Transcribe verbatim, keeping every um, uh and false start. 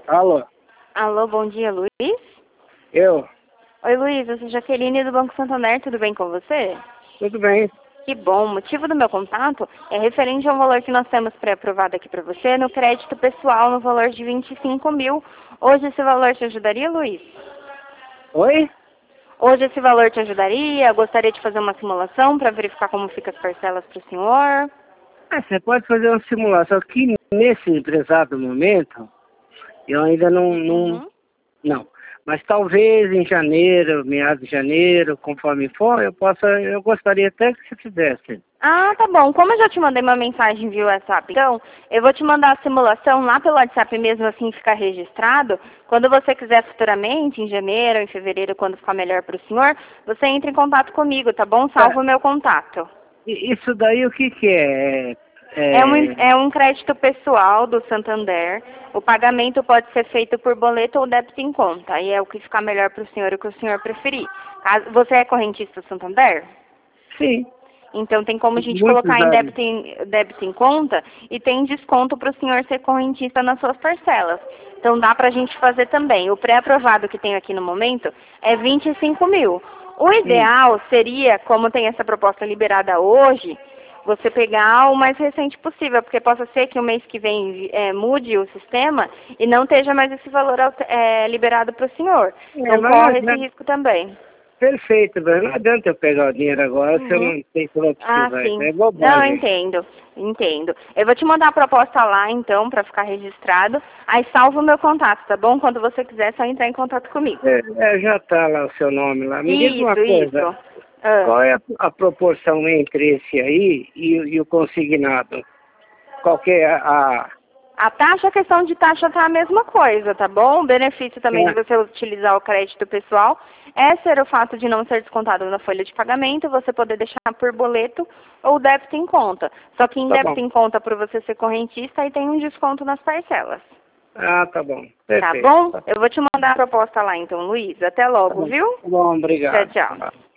Alô? Alô, bom dia, Luiz? Eu? Oi, Luiz, eu sou Jaqueline do Banco Santander, tudo bem com você? Tudo bem. Que bom, o motivo do meu contato é referente ao valor que nós temos pré-aprovado aqui para você no crédito pessoal no valor de vinte e cinco mil. Hoje esse valor te ajudaria, Luiz? Oi? Hoje esse valor te ajudaria? Eu gostaria de fazer uma simulação para verificar como ficam as parcelas para o senhor. Ah, você pode fazer uma simulação que nesse exato momento eu ainda não, não, Uhum. não. Mas talvez em janeiro, meados de janeiro, conforme for, eu possa, eu gostaria até que você fizesse. Ah, tá bom. Como eu já te mandei uma mensagem via WhatsApp, então, eu vou te mandar a simulação lá pelo WhatsApp mesmo, assim ficar registrado. Quando você quiser futuramente, em janeiro, em fevereiro, quando ficar melhor para o senhor, você entra em contato comigo, tá bom? Tá. Salva o meu contato. E isso daí o que que é? É um, É... é um crédito pessoal do Santander. O pagamento pode ser feito por boleto ou débito em conta. Aí é o que ficar melhor para o senhor, o que o senhor preferir. Caso, você é correntista do Santander? Sim, Então tem como a gente muitos colocar em anos. débito em, débito em conta e tem desconto para o senhor ser correntista nas suas parcelas. Então dá para a gente fazer também. O pré-aprovado que tem aqui no momento é vinte e cinco mil. O Sim. ideal seria, como tem essa proposta liberada hoje, você pegar o mais recente possível, porque possa ser que o mês que vem é, mude o sistema e não esteja mais esse valor é, liberado para o senhor. É, Então mas não corre esse adianta. risco também. Perfeito, mas não adianta eu pegar o dinheiro agora se eu Uhum. não sei se eu vou Ah, precisar. Isso sim. é Não, eu bobagem. entendo. Entendo. Eu vou te mandar a proposta lá, então, para ficar registrado. Aí salva o meu contato, tá bom? Quando você quiser, é só entrar em contato comigo. É, é, já está lá o seu nome lá. Me diga uma Isso, coisa. isso. Ah. Qual é a, a proporção entre esse aí e, e o consignado? Qual que é a... A taxa, a questão de taxa tá a mesma coisa, tá bom? O benefício também de a você utilizar o crédito pessoal é ser o fato de não ser descontado na folha de pagamento, você poder deixar por boleto ou débito em conta. Só que em tá débito bom. em conta, por você ser correntista, aí tem um desconto nas parcelas. Ah, tá bom. Tá Perfeito. bom? Tá, Eu vou te mandar a proposta lá então, Luiz. Até tá logo, bom. viu? Tá bom, Tchau, obrigado. tchau.